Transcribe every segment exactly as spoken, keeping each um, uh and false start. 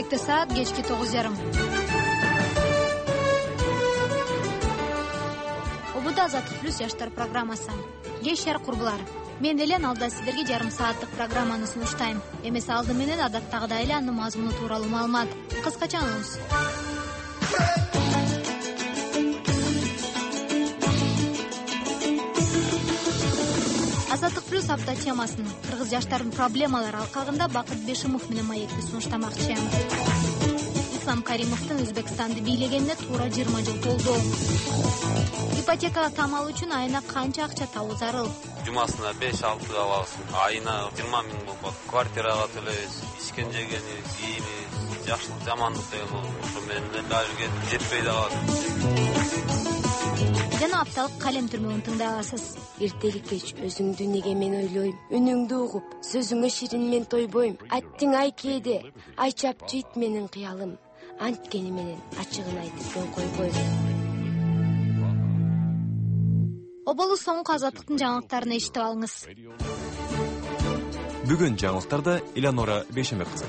Жергиликтүү саат кечки тогуз жарым. Обуда Азаттык плюс жаштар программасы. Кеш шаар курбулар. Мен эле алда сиздерге жарым сааттык программаны сунуштайм. Эмес алды менен адаттагыдай эле анын мазмуну тууралуу маалымат. Кыскача анонс. Азаттык плюс апта темасын кыргыз жаштарынын проблемалары алкагында Бакыт Бешимов менен маекти сунуштамакчы. Ислам Каримовдун Өзбекстанды бийлегенине туура жыйырма жыл толду. Ипотека тамал үчүн айына канча акча табуу зарыл? Жумасына беш алты алабыз. Айына жыйырма миң болот. Квартирага төлөйбүз, ичкен жегенибиз, кийимибиз, жакшылык жамандык деген болот. Ошо менен эле баары жетпей да калат. Жана апталык калем түрмөгүн тыңдай аласыз. Эртели кеч өзүңдү неге мен ойлойм, үнүңдү угуп, сөзүңө ширин мен тойбойм. Аттың ай кээде, ай чапчы ит менин кыялым. Анткени менен ачыгын айтып жол койбойм. Оболу соңку Азаттыктын жаңылыктарын эшитип алыңыз. Бүгүн жаңылыктарда Элеонора Бейшембек кызы.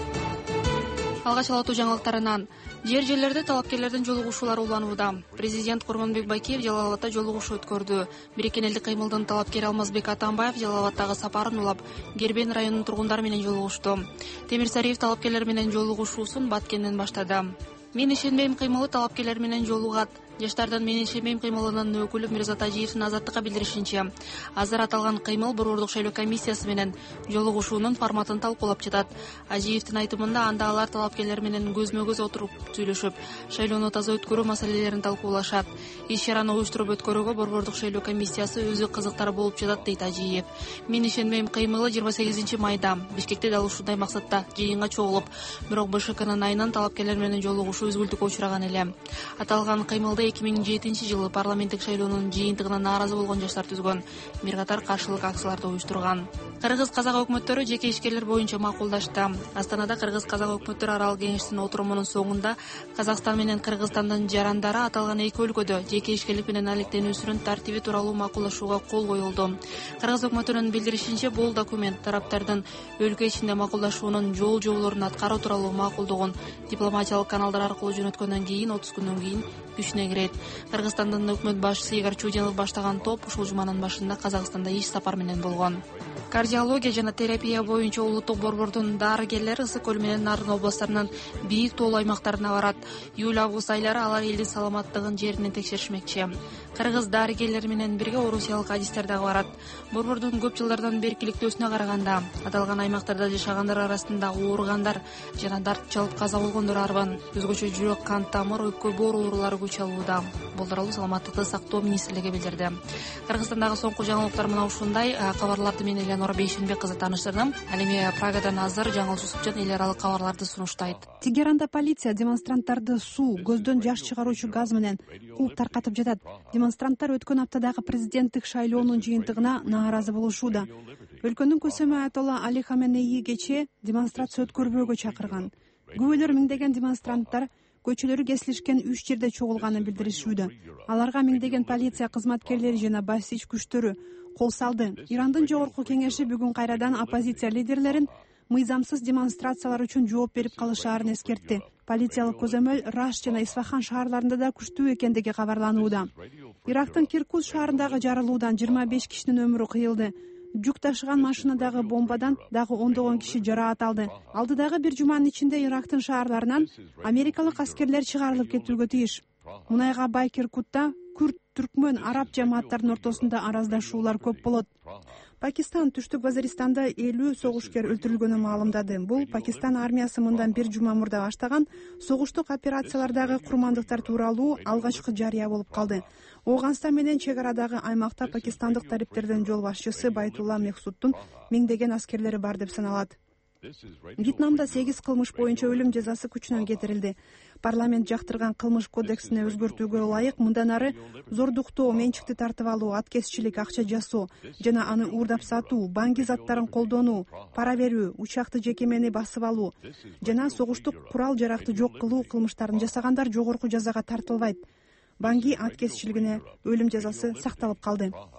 Алгач алатуу жаңылыктарынан жер жерлерде талапкерлердин жолугушуулары уланууда. Президент Курманбек Байкеев Жалал Абадта жолугушуу өткөрдү. Бириккен элдик кыймылдын талапкери Алмазбек Атамбаев Жалал Абадтагы сапарын улап, Гербен районунун тургундары менен жолугушту. Темир Сариев талапкерлер менен жолугушуусун Баткенден баштады. Мен ишенбейм кыймылы талапкерлер менен жолугат. Жаштардын Мен ишенбейм кыймылынын өкүлү Мирзат Ажиевдин Азаттыкка билдиришинче, азыр аталган кыймыл Борбордук шайлоо комиссиясы менен жолугушуунун форматын талкуулап жатат. Ажиевдин айтымында анда алар талапкерлер менен көзмө-көз отуруп сүйлөшүп, шайлоону таза өткөрүү маселелерин талкуулашат. Иш-чараны уюштуруп өткөрүүгө Борбордук шайлоо комиссиясы өзү кызыктар болуп жатат, дейт Ажиев. Мен ишенбейм кыймылы жыйырма сегизинчи майда Бишкекте дал ушундай максатта жыйынга чогулуп, бирок БШКнын айынан талапкерлер менен жолугушуу үзгүлтүккө учураган эле. Аталган кыймылды эки миң жетинчи жылы парламенттик шайлоонун жыйынтыгына нааразы болгон жаштар түзгөн, бир катар каршылык акцияларды уюштурган. Кыргыз-казак өкмөттөрү жеке ишкерлер боюнча макулдашты. Астанада Кыргыз-казак өкмөттөрү аралык кеңешинин отурумунун соңунда Казакстан менен Кыргызстандын жарандары аталган эки өлкөдө жеке ишкерлик менен алектенүүсүнүн тартиби тууралуу макулдашууга кол коюлду. Кыргыз өкмөтүнүн билдиришинче, бул документ тараптардын өлкө ичинде макулдашуунун жол жоболорун аткаруу тууралуу макулдугун дипломатиялык каналдар аркылуу жөнөткөндөн кийин отуз күндөн кийин күчүнө кирет. Кыргызстандын өкмөт башчысы Игорь Чудинов баштаган топ ушул жуманын башында Казакстанда иш сапар менен болгон. Кардиология жана терапия боюнча улуттук борбордун дарыгерлери Ысык көл менен Нарын областарынын бийик тоолуу аймактарына барат. Июль-август айлары алар элдин саламаттыгын жеринен текшеришмекчи. Кыргыз дарыгерлери менен бирге орусиялык адистер дагы барат. Борбордун көп жылдардан берки иликтөөсүнө караганда, аталган аймактарда жашагандар арасында ооругандар жана дарт чалып каза болгондор арбан. Өзгөчө жүрөк, кан тамыр, өпкө боор оорулары көч алууда. Бул тууралуу саламаттыкты сактоо министрлиги билдирди. Кыргызстандагы соңку жаңылыктар мына ушундай. Кабарларды мен Элеонора Бейшембек кызы таныштырдым. Ал эми Прагадан азыр жаңыл Жусупжан эл аралык кабарларды сунуштайт. Тегеранда полиция демонстранттарды суу, көздөн жаш чыгаруучу газ менен кууп таркатып жатат. Демонстранттар өткөн аптадагы президенттик шайлоонун жыйынтыгына нааразы болушууда. Өлкөнүн көсөмө Аятолла Али Хаменеи кечээ демонстрация өткөрбөөгө чакырган. Күбөлөр миңдеген демонстранттар көчөлөрү кесилишкен үч жерде чогулганын билдиришүүдө. Аларга миңдеген полиция кызматкерлери жана басич күчтөрү кол салды. Ирандын жогорку кеңеши бүгүн кайрадан оппозиция лидерлерин мыйзамсыз демонстрациялар үчүн жооп берип калышаарын эскертти. Полициялык көзөмөл Раш жана Исфахан шаарларында да күчтүү экендиги кабарланууда. Ирактын Киркуз шаарындагы жарылуудан жыйырма беш кишинин өмүрү кыйылды. Жүк ташыган машинадагы бомбадан дагы ондогон киши жараат алды. Алдыдагы бир жуманын ичинде Ирактын шаарларынан америкалык аскерлер чыгарылып кетүүгө тийиш. Мунайга бай Киркутта күрд, түркмөн, араб жамааттарынын ортосунда араздашуулар көп болот. Пакистан Түштүк Вазиристанда элүү согушкер өлтүрүлгөнүн маалымдады. Бул Пакистан армиясы мындан бир жума мурда баштаган согуштук операциялардагы курмандыктар тууралуу алгачкы жарыя болуп калды. Ооганстан менен чек арадагы аймакта пакистандык талиптердин жол башчысы Байтулла Мехсудтун миңдеген аскерлери бар деп саналат. Вьетнамда сегиз кылмыш боюнча өлүм жазасы күчүнөн кетирилди. Парламент жактырган кылмыш кодексине өзгөртүүгө ылайык мындан ары зордуктоо, менчикти тартып алуу, аткезчилик, акча жасоо жана аны уурдап сатуу, банги заттарын колдонуу, пара берүү, учакты жекемени басып алуу жана согуштук курал жаракты жок кылуу кылмыштарын жасагандар жогорку жазага тартылбайт. Банги аткезчилигине өлүм жазасы сакталып калды.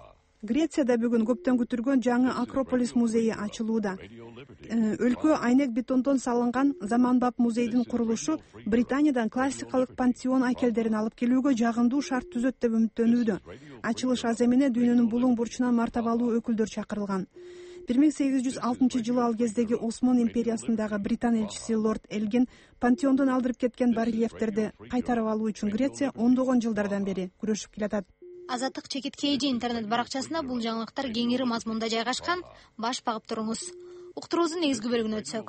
Грецияда бүгүн көптөн күтүлгөн жаңы Акрополис музейи ачылууда. Өлкө айнек бетондон салынган заманбап музейдин курулушу Британиядан классикалык пантеон айкелдерин алып келүүгө жагымдуу шарт түзөт деп үмүттөнүүдө. Ачылыш аз эмне дүйнөнүн булуң бурчунан мартабалуу өкүлдөр чакырылган. бир миң сегиз жүз алтынчы жылы ал кездеги Осман империясындагы Британ элчиси лорд Элгин пантеондон алдырып кеткен барельефтерди кайтарып алуу үчүн Греция ондогон жылдардан бери күрөшүп келатат. Азаттык чекит kg интернет баракчасында бул жаңылыктар кеңири мазмунда жайгашкан. Баш багып туруңуз. Уктуруубуздун негизги бөлүгүнө өтсөк.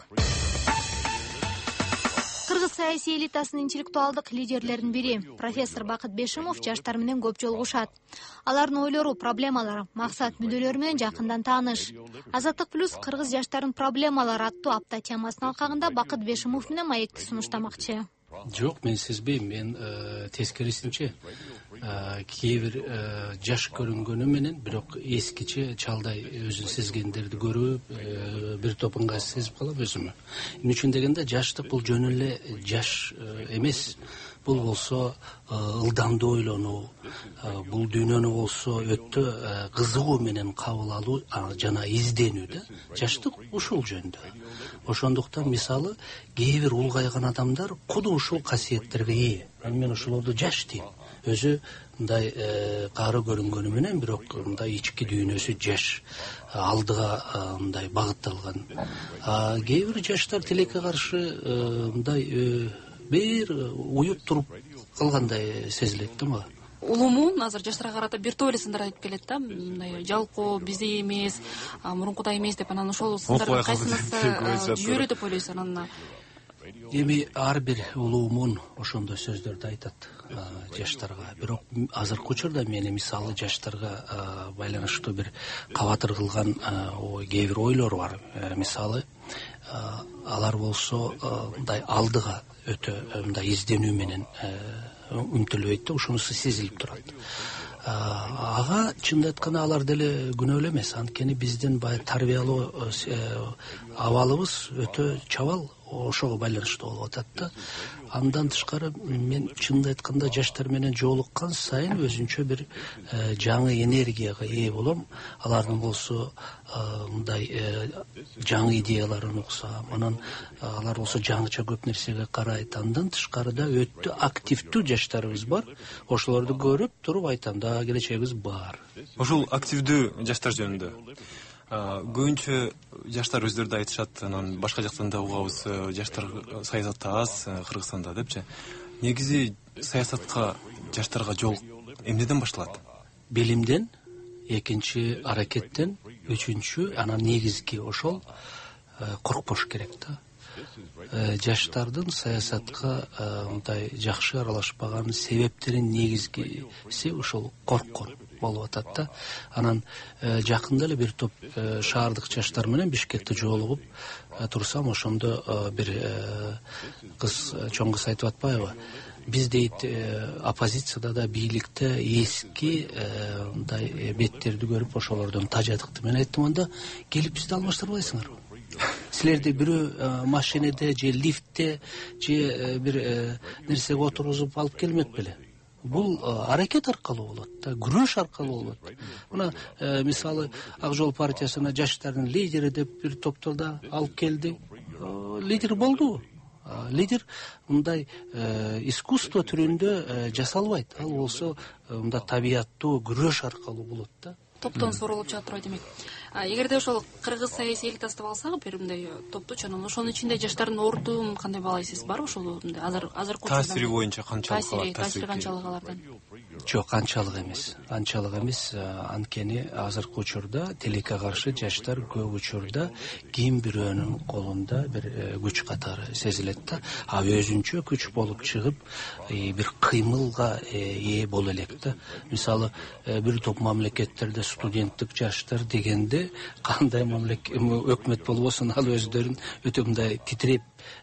Кыргыз саясий элитасынын интеллектуалдык лидерлеринин бири профессор Бакыт Бешимов жаштар менен көп жолугушат. Алардын ойлору, проблемалары, максат, мүдөлөрү менен жакындан тааныш. Азаттык плюс кыргыз жаштарынын проблемалары аттуу апта темасынын алкагында Бакыт Бешимов менен маекти сунуштамакчы. Жок, мен сезбейм. Мен тескерисинче кээ бир жаш көрүнгөнү менен, бирок эскиче чалдай өзүн сезгендерди көрүп, бир топ ыңгайсыз сезип калам өзүмө. Эмне үчүн дегенде, жаштык бул жөн эле жаш эмес. Бул болсо ылдамдуу ойлонуу, бул дүйнөнү болсо өтө кызыгуу менен кабыл алуу жана изденүү да. Жаштык ушул жөндө. Ошондуктан мисалы кээ бир улгайган адамдар куду ушул касиеттерге ээ. Мен ошолорду жаш дейм. Өзү мындай кары көрүнгөнү менен, бирок мындай ички дүйнөсү жаш, алдыга мындай багытталган. Кээ бир жаштар тилекке каршы мындай бир уюп туруп калгандай сезилет да мага. Улумун азыр жаштарга карата бир топ эле сындар айтып келет да, мындай жалкоо, биздей эмес, мурункудай эмес деп, анан ошол сындардын кайсынысы жүйөрө деп ойлойсуз анан? Эми ар бир улуумун ошондой сөздөрдү айтат жаштарга. Бирок азыркы учурда мени мисалы жаштарга байланыштуу бир кабатыр кылган кээ бир ойлор бар. Мисалы алар болсо мындай алдыга өтө мындай изденүү менен умтулбайт да, ошонусу сезилип турат. Ага чындап айтканда алар деле күнөө эле эмес, анткени биздин баягы тарбиялоо абалыбыз өтө чабал ошого байланыштуу болуп атат да. Андан тышкары мен чындап айтканда жаштар менен жолуккан сайын өзүнчө бир жаңы энергияга ээ болом. Алардын болсо мындай жаңы идеяларын уксам, анан алар болсо жаңыча көп нерсеге карайт. Андан тышкарыда өтө активдүү жаштарыбыз бар. Ошолорду көрүп туруп айтам да, келечегибиз бар. Ошол активдүү жаштар жөнүндө көбүнчө жаштар өздөрү да айтышат, анан башка жактан да угабыз, жаштар саясатта аз Кыргызстанда депчи. Негизи саясатка жаштарга жол эмнеден башталат? Билимден, экинчи аракеттен, үчүнчү анан негизги ошол коркпош керек да. Жаштардын саясатка мындай жакшы аралашпаган себептерин негизгиси ошол корккон болуп атат да. Анан жакында эле бир топ шаардык жаштар менен Бишкекте жолугуп турсам, ошондо бир кыз, чоң кыз айтып атпайбы? Биз дейт оппозицияда да, бийликте эски мындай беттерди көрүп ошолордон тажадык. Мен айттым, анда келип бизди алмаштырбайсыңарбы? Силерди бирөө машинеде же лифтте же бир нерсеге отургузуп алып келмек беле? Бул аракет аркылуу болот да, күрөш аркылуу болот. Мына мисалы Ак Жол партиясына жаштардын лидери деп бир топторда алып келди. Лидер болду. Лидер мындай искусство түрүндө жасалбайт. Ал болсо мында табияттуу күрөш аркылуу болот да. Топтон сорулуп чыга турбайт демек. Эгерде ошол кыргыз саясий элитасы деп алсак, бир мындай топточу, анан ошонун ичинде жаштардын ордун кандай баалайсыз? Барбы ошол мындай азыр азыркы таасири боюнча канчалык калат? Таасири канчалык алардан? Жок, анчалык эмес. Анчалык эмес. Анткени азыркы учурда тилекке каршы жаштар көп учурда ким бирөөнүн колунда бир күч катары сезилет да. А өзүнчө күч болуп чыгып, бир кыймылга ээ боло элек да. Мисалы бир топ мамлекеттерде студенттик жаштар дегенде кандай мамлекет өкмөт болбосун, ал өздөрүн өтө мындай титиреп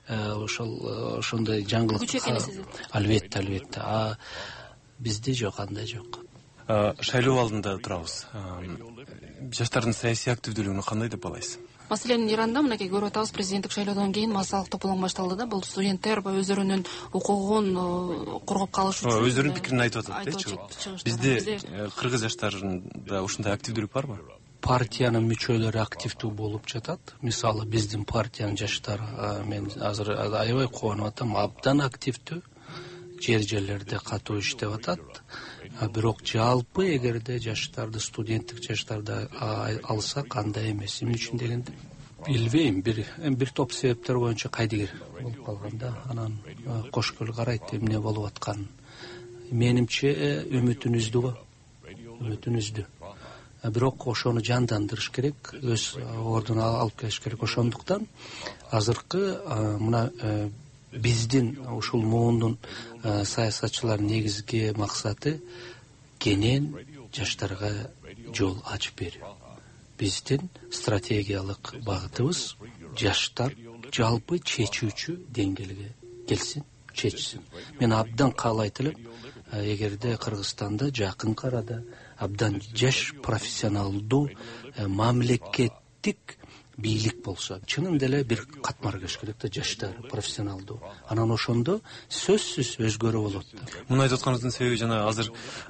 ошол ошондой жаңылык албетте албетте. А бизде жок, андай жок. Шайлоо алдында турабыз. Жаштардын саясий активдүүлүгүн кандай деп баалайсыз? Маселен, Иранда мынакей көрүп атабыз, президенттик шайлоодон кийин массалык тополоң башталды да, бул студенттер өздөрүнүн укугун коргоп калыш үчүн өздөрүнүн пикирин айтып атат да. Бизде кыргыз жаштарында ушундай активдүүлүк барбы? Партиянын мүчөлөрү активдүү болуп жатат. Мисалы, биздин партиянын жаштары, мен азыр аябай кубанып атам, абдан активдүү, жер жерлерде катуу иштеп атат. Бирок жалпы эгерде жаштарды, студенттик жаштарды алсак кандай эмес. Эмне үчүн дегенде билбейм, бир бир топ себептер боюнча кайдыгер болуп калганда, анан кош көл карайт эмне болуп атканын. Менимче үмүтүн үздү го, үмүтүн үздү. Бирок ошону жандандырыш керек, өз ордуна алып келиш керек. Ошондуктан азыркы мына биздин ушул муундун саясатчылар негизги максаты кенен жаштарга жол ачып берүү. Биздин стратегиялык багытыбыз жаштар жалпы чечүүчү деңгээлге келсин, чечсин. Мен абдан каалайт элем, эгерде Кыргызстанда жакынкы арада абдан жаш профессионалдуу мамлекеттик бийлик болсо, чынында эле бир катмар кеш керек да, жаштар профессионалдуу. Анан ошондо сөзсүз өзгөрүү болот да. Муну айтып атканыңыздын себеби жана азыр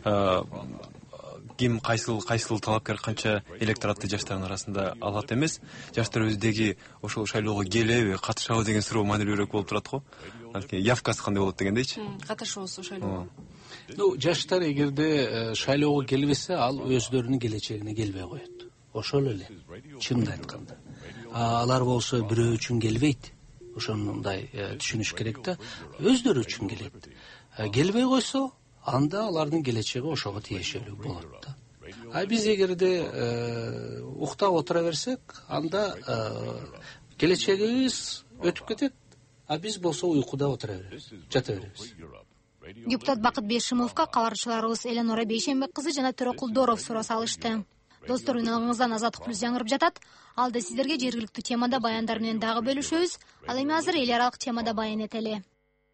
ким кайсыл кайсыл талапкер канча электоратты жаштардын арасында алат эмес, жаштар өздөгү ошол шайлоого келеби, катышабы деген суроо маанилүүрөөк болуп турат го. Явкасы кандай болот дегендейчи? Катышуусу шайлоого. Ну, жаштар эгерде шайлоого келбесе, ал өздөрүнүн келечегине келбей коет. Ошол эле, чынын айтканда. Алар болсо бирөө үчүн келбейт. Ошондой түшүнүш керек да. Өздөрү үчүн келет. Келбей койсо, анда алардын келечеги ошого тиешелүү болот да. А биз эгерде уктап отура берсек, анда келечегибиз өтүп кетет. А биз болсо уйкуда отура беребиз, жата беребиз. Депутат Бакыт Бешимовго кабарчыларыбыз Эленора Бейшенбек кызы жана Төрөкулдоров суроо салышты. Достор, үналыңыздан Азаттык плюс жаңырып жатат. Алда сиздерге жергиликтүү темада баяндар менен дагы бөлүшөбүз. Ал эми азыр эл аралык темада баян этели.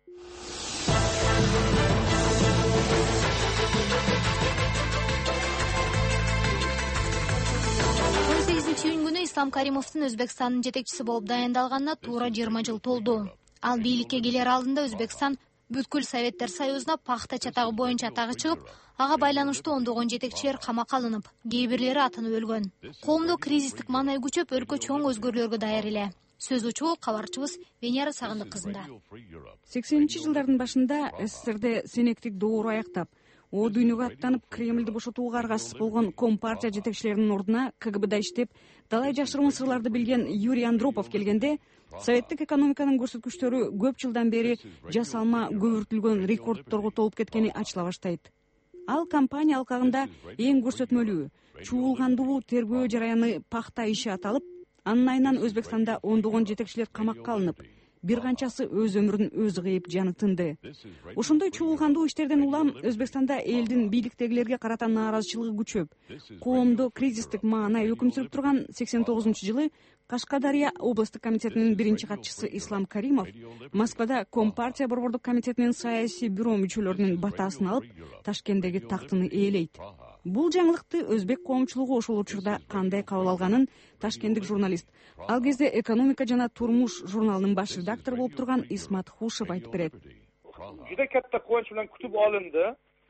он сегизинчи июнь күнү Ислам Каримовдун Өзбекстандын жетекчиси болуп дайындалганына туура жыйырма жыл толду. Ал бийликке келер алдында Өзбекстан Бүткүл Советтер Союзуна пахта чатагы боюнча атагы чыгып, ага байланыштуу ондогон жетекчилер камакка алынып, кээ бирлери атынып өлгөн. Коомдо кризистик маанай күчөп, өлкө чоң өзгөрүүлөргө даяр эле. Сөз учуу кабарчыбыз Венера Сагындык кызында. сексенинчи жылдардын башында СССРде сенектик доору аяктап, о дүйнөгө аттанып Кремльди бошотууга аргасыз болгон Компартия жетекчилеринин ордуна КГБда иштеп, далай жашыруун сырларды билген Юрий Андропов келгенде, советтик экономиканын көрсөткүчтөрү көп жылдан бери жасалма көбүртүлгөн рекордторго толуп кеткени ачыла баштайт. Ал компания алкагында эң көрсөтмөлүү, чуулгандуу тергөө жараяны пахта иши аталып, анын айынан Өзбекстанда ондогон жетекчилер камакка алынып, бир канчасы өз өмүрүн өзү кыйып жаны тынды. Ошондой чуулгандуу иштерден улам Өзбекстанда элдин бийликтегилерге карата нааразычылыгы күчөп, коомдо кризистик маанай өкүм сүрүп турган сексен тогузунчу жылы Кашкадария областтык комитетинин биринчи катчысы Ислам Каримов Москвада Компартия борбордук комитетинин саясий бюро мүчөлөрүнүн батасын алып, Ташкенттеги тактыны ээлейт. Бул жаңылыкты өзбек коомчулугу ошол учурда кандай кабыл алганын ташкенттик журналист, ал кезде экономика жана турмуш журналынын баш редактору болуп турган Исмат Хушев айтып берет. Juda katta quvonch bilan kutib olindi.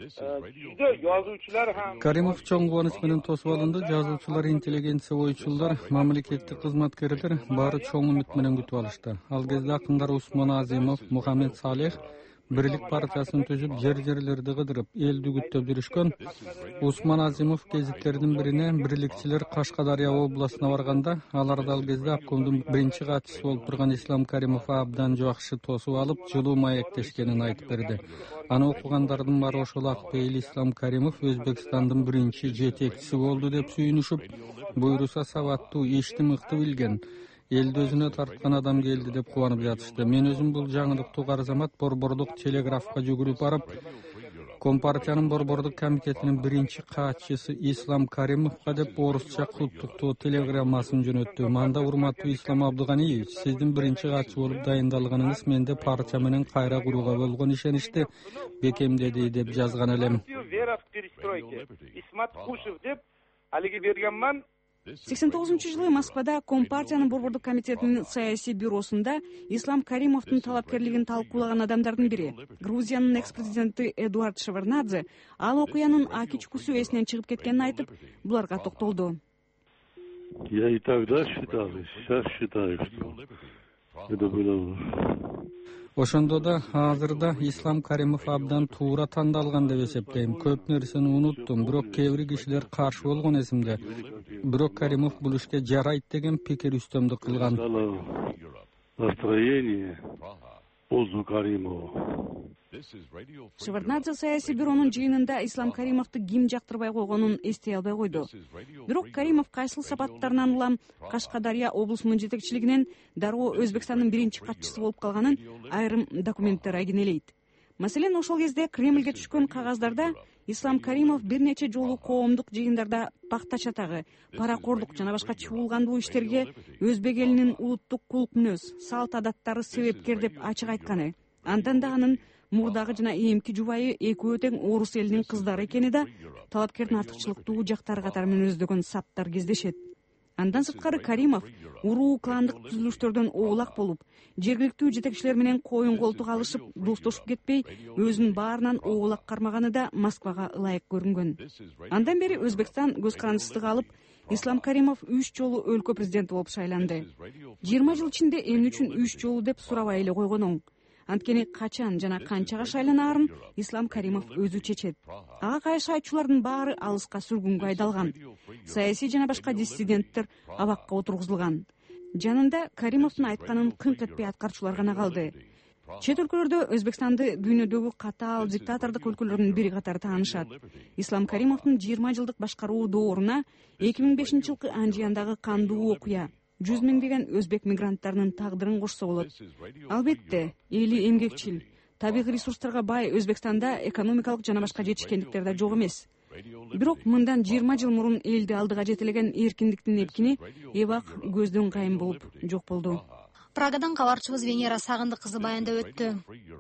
Juda yozuvchilar ham Karimov чоң кубаныч менен тосуп алынды. Жазуучулар, интеллигенция ойчулар, мамлекеттик кызматкерлер баары чоң үмүт менен күтүп алышты. Ал кезде акындар Усман Азимов, Мухаммед Салех Бирлик партиясын түзүп, жер-жерлерди кыдырып, элди күттөп жүрүшкөн. Усман Азимов гезиттердин бирине бирликчилер Кашкадария областына барганда, аларды ал кезде обкомдун биринчи катчысы болуп турган Ислам Каримов абдан жакшы тосуп алып, жылуу маектешкенин айтып берди. Аны окугандардын баары ошол акпейил Ислам Каримов Өзбекстандын биринчи жетекчиси болду деп сүйүнүшүп, буйруса сабаттуу, ишти мыкты билген, элди өзүнө тарткан адам келди деп кубанып жатышты. Мен өзүм бул жаңылыктуу карзамат борбордук телеграфка жүгүрүп барып, Компартиянын борбордук комитетинин биринчи катчысы Ислам Каримовго деп орусча куттуктоо телеграммасын жөнөттүм. Анда урматтуу Ислам Абдыганиевич, сиздин биринчи катчы болуп дайындалганыңыз менде партия менен кайра курууга болгон ишеничти бекемдеди деп жазган элем. Исмат Хушев деп алиги бергенман. сексен тогузунчу жылы Москвада Компартиянын борбордук комитетинин саясий бюросунда Ислам Каримовдун талапкерлигин талкуулаган адамдардын бири, Грузиянын экс-президенти Эдуард Шеварднадзе, ал окуянын аки чукусу эсинен чыгып кеткенин айтып, буларга токтолду. Я и тогда считал, и сейчас считаю, что это было. Ошондо да азырда Ислам Каримов абдан туура тандалган деп эсептейм. Көп нерсени уnuттум, бирок кээ бир кишилер каршы болгон эсимде. Бирок Каримов бул ишке жарайт деген пикир үстөмдүк кылган. Настроение пользу Каримову. Шеварднадзе саясий бюронун жыйынында Ислам Каримовду ким жактырбай койгонун эстей албай койду. Бирок Каримов кайсыл сапаттарынан улам Кашкадария облусунун жетекчилигинен дароо Өзбекстандын биринчи катчысы болуп калганын айрым документтер айгинелейт. Маселен, ошол кезде Кремльге түшкөн кагаздарда Ислам Каримов бир нече жолу коомдук жыйындарда пакта чатагы, паракордук жана башка чуулгандуу иштерге өзбек элинин улуттук кулк мүнөз, салт адаттары себепкер деп ачык айтканы. Андан да анын мурдагы жана эмки жубайы экөө тең орус элинин кыздары экени да талапкердин артыкчылыктуу жактары катары менен өздөгөн саптар кездешет. Андан сырткары Каримов уруу кландык түзүлүштөрдөн оолак болуп, жергиликтүү жетекчилер менен коюн колтук алышып, достошуп кетпей, өзүнүн баарынан оолак кармаганы да Москвага ылайык көрүнгөн. Андан бери Өзбекстан көз карандысыздык алып, Ислам Каримов үч жолу өлкө президенти болуп шайланды. жыйырма жыл ичинде эмне үчүн үч жолу деп сурабай эле койгон оң. Анткени качан жана канчага шайланаарын Ислам Каримов өзү чечет. Ага кайшы айтчулардын баары алыска сүргүнгө айдалган. Саясий жана башка диссиденттер абакка отургузулган. Жанында Каримовдун айтканын кыңк этпей аткарчулар гана калды. Чет өлкөлөрдө Өзбекстанды дүйнөдөгү катаал диктатордук өлкөлөрдүн бири катары таанышат. Ислам Каримовдун жыйырма жылдык башкаруу дооруна эки миң бешинчи жылкы Анжияндагы кандуу окуя жүз миңдеген өзбек мигранттарынын тагдырын кошсо болот. Албетте, эли эмгекчил, табигый ресурстарга бай Өзбекстанда экономикалык жана башка жетишкендиктер да жок эмес. Бирок мындан жыйырма жыл мурун элди алдыга жетелеген эркиндиктин эпкини эбак көздөн кайын болуп жок болду. Прагадан кабарчыбыз Венера Сагындык кызы баяндап өттү.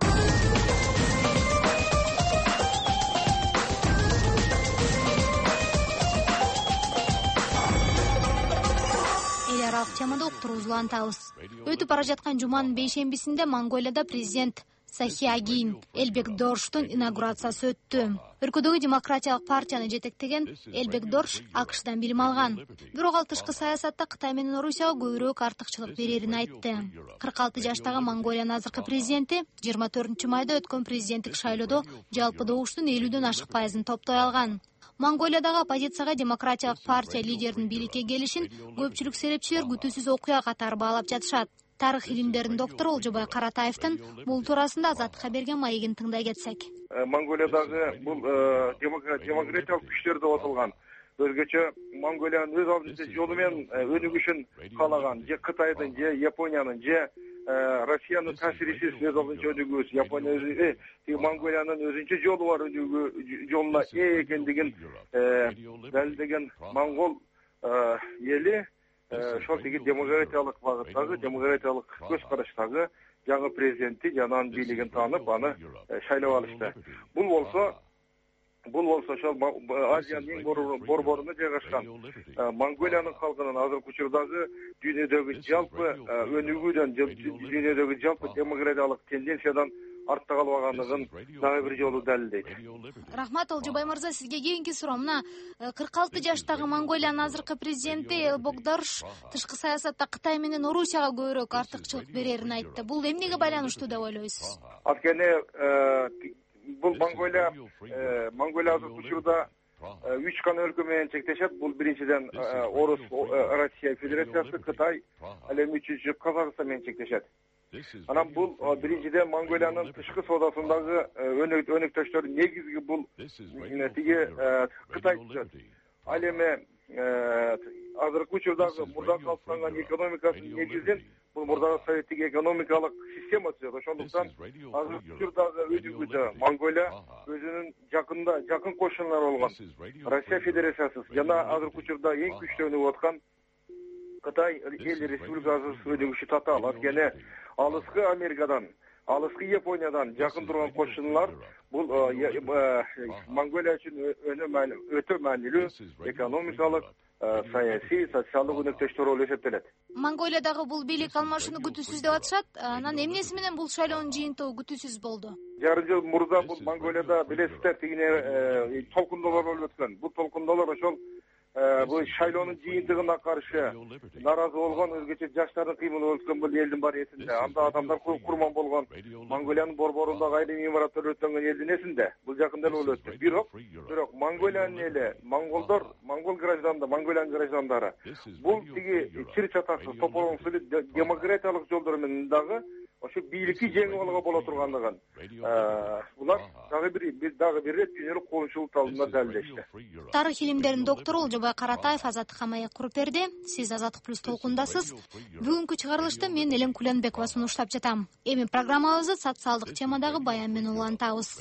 Темада уктуруусулантабыз. Өтүп бара жаткан жуманын бейшембисинде Монголияда президент Сахиагин Элбек Дорштун инаугурациясы өттү. Өлкөдөгү демократиялык партияны жетектеген Элбек Дорш АКШдан билим алган. Бирок ал тышкы саясатта Кытай менен Орусияга көбүрөөк артыкчылык берерин айтты. кырк алты жаштагы Монголиянын азыркы президенти жыйырма төртүнчү майда өткөн президенттик шайлоодо жалпы добуштун элүүдөн ашык пайызын топтой алган. Монголиядагы оппозицияга демократиялык партия лидеринин бийликке келишин көпчүлүк серепчилер күтүүсүз окуя катары баалап жатышат. Тарых илимдеринин доктору Олжобой Каратаевдин бул туурасында Азаттыкка берген маегин тыңдай кетсек. Монголиядагы бул демократиялык күчтөр деп аталган өзгөчө Монголиянын өз алдынча жолу менен өнүгүшүн каалаган, же Кытайдын, же Япониянын, же Россиянын таасирисиз өз алдынча өнүгүүсү, Япония өзү, тиги Монголиянын өзүнчө жолу бар өнүгүү жолуна ээ экендигин далилдеген монгол эли ошол тиги демократиялык багыттагы, демократиялык көз караштагы жаңы президенти жана анын бийлигин таанып, аны шайлап алышты. Бул болсо Бул болсо ошол Азиянын эң борборуна жайгашкан Монголиянын калкынын азыркы учурдагы дүйнөдөгү жалпы өнүгүүдөн, дүйнөдөгү жалпы демократиялык тенденциядан артта калбагандыгын дагы бир жолу далилдейт. Рахмат, Олжобой мырза, сизге кийинки суроо. Мына кырк алты жаштагы Монголиянын азыркы президенти Элбек Дорш тышкы саясатта Кытай менен Орусияга көбүрөөк артыкчылык берерин айтты. Бул эмнеге байланыштуу деп ойлойсуз? Анткени бул Монголия Монголия азыркы учурда үч гана өлкө менен чектешет. Бул биринчиден Орус, Россия Федерациясы, Кытай, ал эми үчүнчү Казакстан менен чектешет. Анан бул биринчиден Монголиянын тышкы соодасындагы өнөктөштөр негизги бул тиги Кытай түзөт. Ал эми азыркы учурдагы мурда калыптанган экономикасынын негизин бул мурдагы советтик экономикалык система түзөт. Ошондуктан азыркы учурдагы өнүгүүдө Монголия өзүнүн жакында жакын кошуналары болгон Россия Федерациясы жана азыркы учурда эң күчтүү өнүгүп аткан Кытай эл республикасы өнүгүшү татаал. Анткени алыскы Америкадан, алыскы Япониядан жакын турган кошуналар бул Монголия үчүн өтө маанилүү экономикалык, саясий социалдык өнөктөштөр болуп эсептелет. Монголиядагы бул бийлик алмашууну күтүүсүз деп атышат. Анан эмнеси менен бул шайлоонун жыйынтыгы күтүүсүз болду? Жарым жыл мурда бул Монголияда билесиздер тигине толкундоолор болуп өткөн. Бул толкундоолор ошол бул шайлоонун жыйынтыгына каршы наразы болгон, өзгөчө жаштардын кыймылы болуп өткөн бул элдин баары эсинде. Анда адамдар курман болгон. Монголиянын борборундагы айрым имараттар өрттөнгөн элдин эсинде. Бул жакында эле болуп өттү. Бирок, бирок Монголиянын эли, монголдор, монгол граждандар, Монголиянын граждандары бул тиги чыр чатаксыз тополоңсуз демократиялык жолдор менен дагы ошо бийликти жеңип алууга боло тургандыгын булар дагы бир дагы бир ирет дүйнөлүк коомчулук алдында далилдешти. Тарых илимдеринин доктору Олжобай Каратаев Азаттык Хамаек куруп берди. Сиз Азаттык плюс толкундасыз. Бүгүнкү чыгарылышты мен Элем Куленбекова сунуштап жатам. Эми программабызды социалдык темадагы баян менен улантабыз.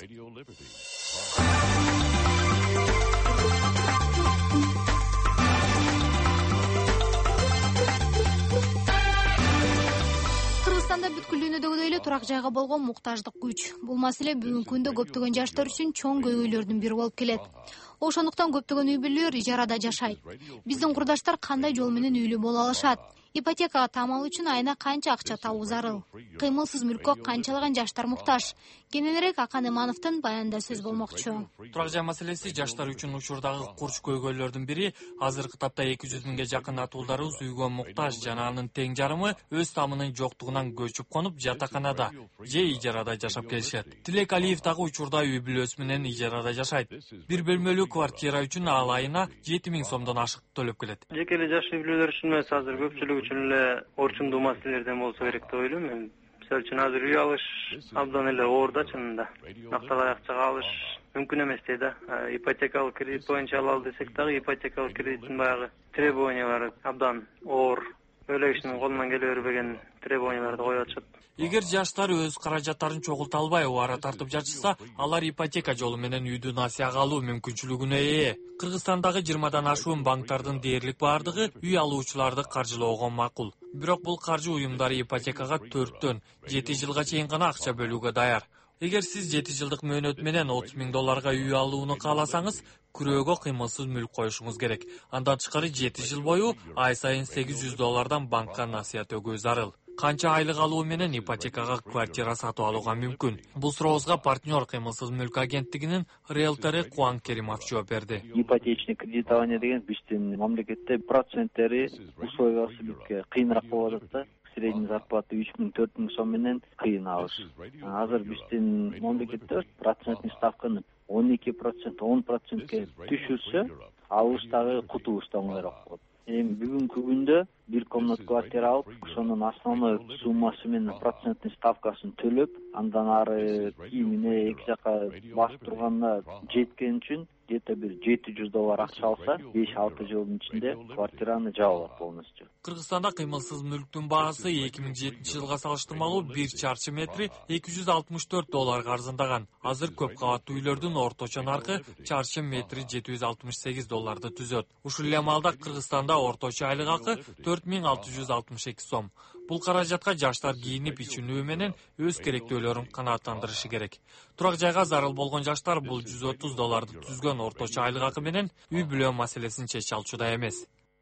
Кыргызстанда бүткүл дүйнөдөгүдөй эле турак жайга болгон муктаждык күч. Бул маселе бүгүнкү күндө көптөгөн жаштар үчүн чоң көйгөйлөрдүн бири болуп келет. Ошондуктан көптөгөн үй бүлөлөр ижарада жашайт. Биздин курдаштар кандай жол менен үйлүү боло алышат? Ипотекага таамал үчүн айына канча акча табуу зарыл? Кыймылсыз мүлккө канчалаган жаштар муктаж? Кененирээк Акан Имановдун баянында сөз болмокчу. Турак жай маселеси жаштар үчүн учурдагы курч көйгөйлөрдүн бири. Азыркы тапта эки жүз миңге жакын атуулдарыбыз үйгө муктаж жана анын тең жарымы өз таамынын жоктугунан көчүп конуп жатаканада же ижарада жашап келишет. Тилек Алиев дагы учурда үй бүлөсү менен ижарада жашайт. Бир бөлмөлүү квартира үчүн ал айына жети миң сомдон ашык төлөп келет. Жеке эле жаш үй бүлөлөр үчүн эмес, азыр көпчүлүк үчүн эле орчундуу маселелерден болсо керек деп ойлойм мен. Мисалы үчүн азыр үй алыш абдан эле оор да, чынында. Акталай акчага алыш мүмкүн эмес да. Ипотекалык кредит боюнча алалы десек дагы ипотекалык кредиттин баягы требованиялары абдан оор. Өлө кишинин колунан келе бербеген требованияларды коюп атышат. Эгер жаштар өз каражаттарын чогулта албай убара тартып жатышса, алар ипотека жолу менен үйдү насыяга алуу мүмкүнчүлүгүнө ээ. Кыргызстандагы жыйырмадан ашуун банктардын дээрлик баардыгы үй алуучуларды каржылоого макул. Бирок бул каржы уюмдары ипотекага төрттөн жети жылга чейин гана акча бөлүүгө даяр. Эгер сиз жети жылдык мөөнөт менен отуз миң долларга үй алууну кааласаңыз, күрөөгө кыймылсыз мүлк коюшуңуз керек. Андан тышкары жети жыл бою ай сайын сегиз жүз доллардан банкка насыя төгүү зарыл. Канча айлык алуу менен ипотекага квартира сатып алууга мүмкүн? Бул сурообузга партнер кыймылсыз мүлк агенттигинин риэлтору Кубан Керимов жооп берди. Ипотечный кредитование деген биздин мамлекетте проценттери условиясы бизге кыйыныраак болуп атат да. Средний зарплата үч миң төрт миң сом менен кыйын алыш. Азыр биздин мамлекетте процентный ставканы он эки процент, он процентке түшүрсө, алыштагы кутулуш да оңоюраак болот. Эми бүгүнкү күндө бир комнат квартира алып, ошонун основной суммасы менен процентный ставкасын төлөп, андан ары кийимине эки жака басып турганда жеткен үчүн где-то бир жети жүз доллар акча алса, беш алты жылдын ичинде квартираны жаап алат полностью. Кыргызстанда кыймылсыз мүлктүн баасы эки миң жетинчи жылга салыштырмалуу бир чарчы метри эки жүз алтымыш төрт долларга арзандаган. Азыр көп кабаттуу үйлөрдүн орточо наркы чарчы метри жети жүз алтымыш сегиз долларды түзөт. Ушул эле маалда Кыргызстанда орточо айлык акы төрт миң алты жүз алтымыш эки сом. Бул каражатка жаштар кийинип ичинүү менен өз керектөөлөрүн канааттандырышы керек. Турак жайга зарыл болгон жаштар бул жүз отуз долларды түзгөн орточо айлык акы менен үй бүлө маселесин чече алчуда эмес.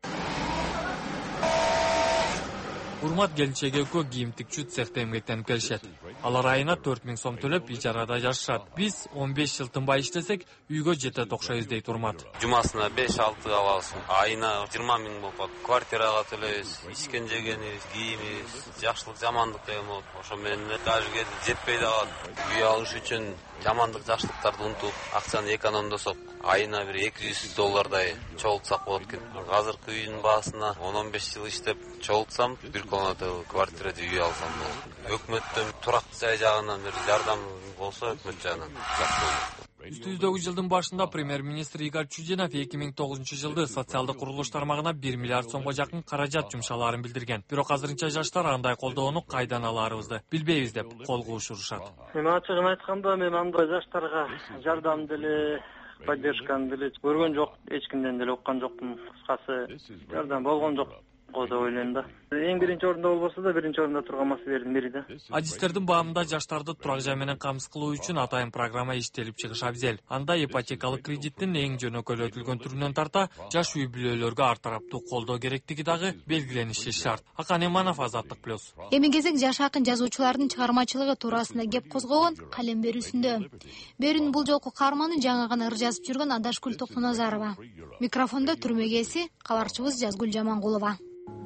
Урмат келинчек экөө кийим тикчү цехте эмгектенип келишет. Алар айына төрт миң сом төлөп ижарада жашашат. Биз он беш жыл тынбай иштесек, үйгө жетет окшойбуз дейт Урмат. Жумасына беш алты алабыз. Айына жыйырма миң болуп калат. Квартирага төлөйбүз, ичкен жегенибиз, кийимибиз, жакшылык жамандык деген болот. Ошо менен даже жетпей да калат. Үй алыш үчүн жамандык жакшылыктарды унутуп, акчаны экономдосок, айына бир эки жүз доллардай чогултсак болот экен. Азыркы үйдүн баасына он он беш жыл иштеп чогултсам, бир комнаталуу квартирада үй алсам болот. Өкмөттөн турак жай жагынан бир жардам болсо, өкмөт жагынан жакшы болот. Үстүбүздөгү жылдын башында премьер-министр Игорь Чудинов эки миң тогузунчу жылды социалдык курулуш тармагына бир миллиард сомго жакын каражат жумшалаарын билдирген. Бирок азырынча жаштар андай колдоону кайдан аларыбызды билбейбиз деп кол куушурушат. Эми ачыгын айтканда мен андай жаштарга жардам деле, поддержканы деле көргөн жок, эч кимден деле уккан жокмун. Кыскасы, жардам болгон жок. го деп ойлойм да. Эң биринчи орунда болбосо да биринчи орунда турган маселелердин бири да. Адистердин баамында жаштарды турак жай менен камсыз кылуу үчүн атайын программа иштелип чыгыш абзел. Анда ипотекалык кредиттин эң жөнөкөйлөтүлгөн түрүнөн тарта жаш үй бүлөлөргө ар тараптуу колдоо керектиги дагы белгилениши шарт. Акан Иманов, Азаттык плюс. Эми кезек жаш акын жазуучулардын чыгармачылыгы туурасында кеп козгогон калем берүүсүндө. Берүүнүн бул жолку каарманы жаңы гана ыр жазып жүргөн Адашкүл Токтоназарова. Микрофондо түрмө ээси кабарчыбыз Жазгүл Жамангулова.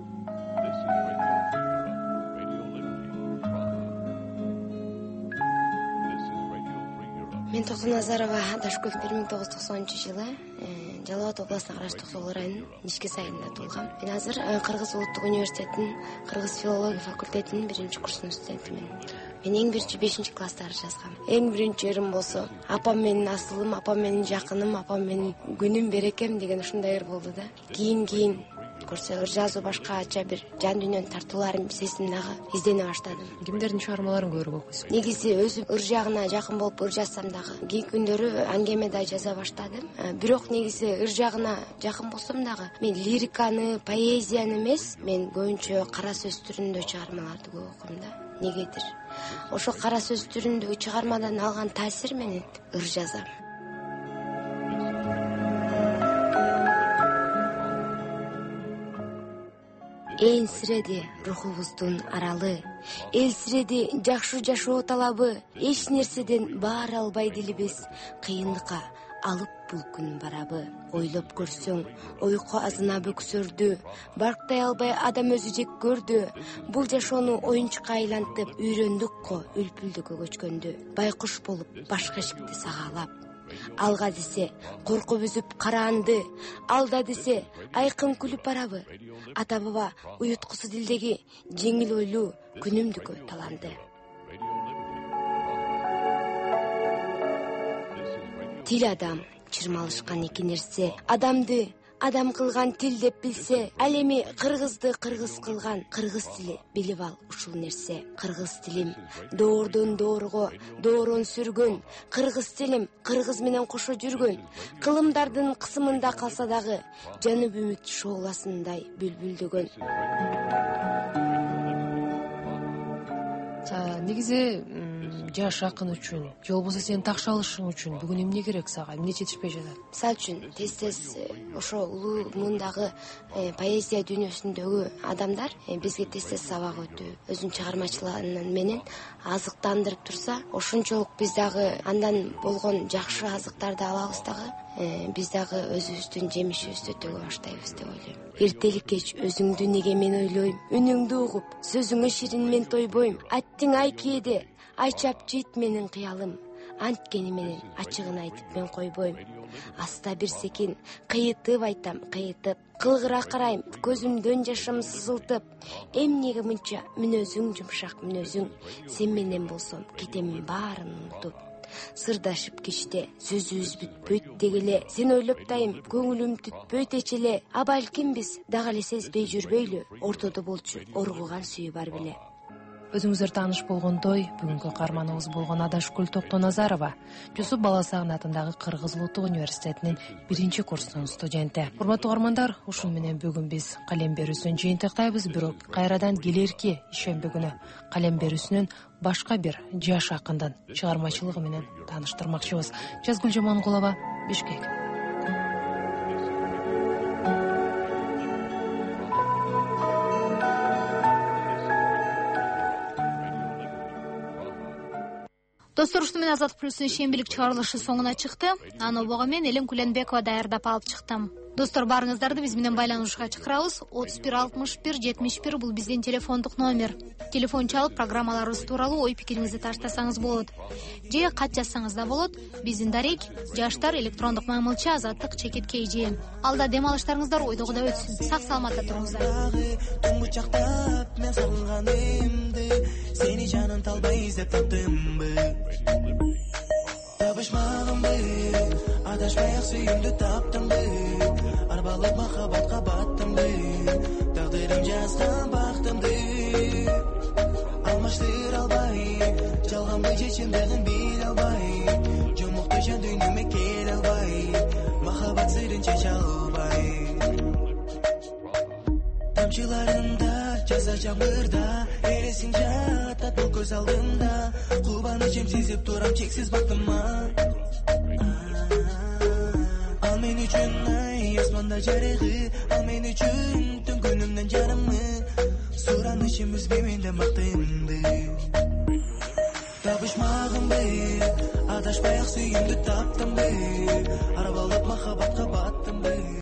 Мен Токтоназарова Адашкүл бир миң тогуз жүз токсонунчу жылы Жалал Абад областына караштуу Токтогул районунун Нишке сайында туулгам. Мен азыр Кыргыз улуттук университетинин Кыргыз филология факультетинин биринчи курсунун студентимин. Мен эң биринчи бешинчи класста ыр жазгам. Эң биринчи ырым болсо апам менин асылым, апам менин жакыным, апам менин күнүм берекем деген ушундай ыр болду да. Кийин кийин көрсө ыр жазуу башкача бир жан дүйнөнүн тартууларын сездим дагы, издене баштадым. Кимдердин чыгармаларын көбүрөөк окуйсуз? Негизи өзүм ыр жагына жакын болуп ыр жазсам дагы, кийинки күндөрү аңгеме да жаза баштадым. Бирок негизи ыр жагына жакын болсом дагы, мен лириканы, поэзияны эмес, мен көбүнчө кара сөз түрүндө чыгармаларды көп окуйм да. Негедир? Ошо кара сөз түрүндөгү чыгармадан алган таасир менен ыр жазам. Энсиреди рухубуздун аралы, элсиреди жакшы жашоо талабы, эч нерседен баар албай дилибиз, кыйынлыкка алып бул күн барабы. Ойлоп көрсөң, ойко азына бөксөрдү, барктай албай адам өзү жек көрдү. Бул жашоону оюнчукка айлантып, үйрөндүк го үлпүлдүккө көчкөндү. Байкуш болуп башка эшикти сагаалап, алга десе коркуп үзүп караанды, алда десе айкын күлүп барабы. Ата баба уюткусу дилдеги жеңил ойлуу күнүмдүккө таланды. Тил адам чырмалышкан эки нерсе, адамды адам кылган тил деп билсе, ал эми кыргызды кыргыз кылган кыргыз тили билип ал ушул нерсе. Кыргыз тилим доордон доорго доорон сүргөн, кыргыз тилим кыргыз менен кошо жүргөн, кылымдардын кысымында калса дагы жанып үмүт шооласындай бүлбүлдөгөн. Негизи жаш акын үчүн же болбосо сенин такша алышың үчүн бүгүн эмне керек сага, эмне жетишпей жатат? Мисалы үчүн тез-тез ошо улуу мундагы поэзия дүйнөсүндөгү адамдар бизге тез-тез сабак өтүп, өзүнүн чыгармачылыгы менен азыктандырып турса, ошончолук биз дагы андан болгон жакшы азыктарды алабыз дагы, биз дагы өзүбүздүн жемишибизди төгө баштайбыз деп ойлойм. Эртелик кеч өзүңдү неге мен ойлойм, үнүңдү угуп, сөзүңө ширин мен тойбойм. Аттың ай кээде, ай чапчы ит менин кыялым, анткени менен ачыгын айтып мен койбойм. Аста бир секин кыйытып айтам, кыйытып, кылгыра карайм, көзүмдөн жашым сызылтып. Эмнеге мынча мүнөзүң жумшак мүнөзүң, сен менен болсом кетемин баарын унутуп. Сырдашып кечте сөзүбүз бүтпөйт дегеле, сен ойлоп тайым көңүлүм түтпөйт эчеле. А балким биз дагы эле сезбей жүрбөйлү, ортодо болчу оргуган сүйүү бар беле. Өзүңүздөр тааныш болгондой, бүгүнкү каарманыбыз болгон Адашкүл Токтоназарова Жусуп Баласагын атындагы Кыргыз улуттук университетинин биринчи курсунун студенти. Урматтуу каармандар, ушун менен бүгүн биз калем берүүсүн жыйынтыктайбыз, бирок кайрадан келерки ишемби күнү калем берүүсүнүн башка бир жаш акындын чыгармачылыгы менен тааныштырмакчыбыз. Жазгүл Жамангулова, Бишкек. Достор, ушуну менен Азаттык плюстун ишембилик чыгарылышы соңуна чыкты. Аны обого мен Элем Куленбекова даярдап алып чыктым. Достор, баарыңыздарды биз менен байланышка чакырабыз. отуз бир алтымыш бир жетимиш бир бул биздин телефондук номер. Телефон чалып программаларыбыз тууралуу ой пикириңизди таштасаңыз болот. Же кат жазсаңыз да болот. Биздин дарек жаштар электрондук маймылча азаттык чекит кей же. Алда дем алыштарыңыздар ойдогудай өтсүн. Сак саламатта туруңуздар. Мен сагынганымды, сени жаным талбай издеп таптымбы. Табышмагымбы, адашпай ак сүйүмдү таптымбы. Арбалып махабатка баттымбы, тагдырым жазган бактымды. Алмаштыра албай, жалганбы же чындыгын биле албай. Жомукту жан дүйнөмө келе албай, махабат сырын чече албай. тамчыларында жаза жамырда элесиң жатат бул көз алдымда кубанычым сезип турам чексиз бактыма ал мен үчүн ай асманда жарыгы ал мен үчүн түн күнүмдөн жарымы суранычым үзбөй менде бактымды табышмагынбы адашпай ак сүйүүмдү таптымбы арбалып махабатка баттымбы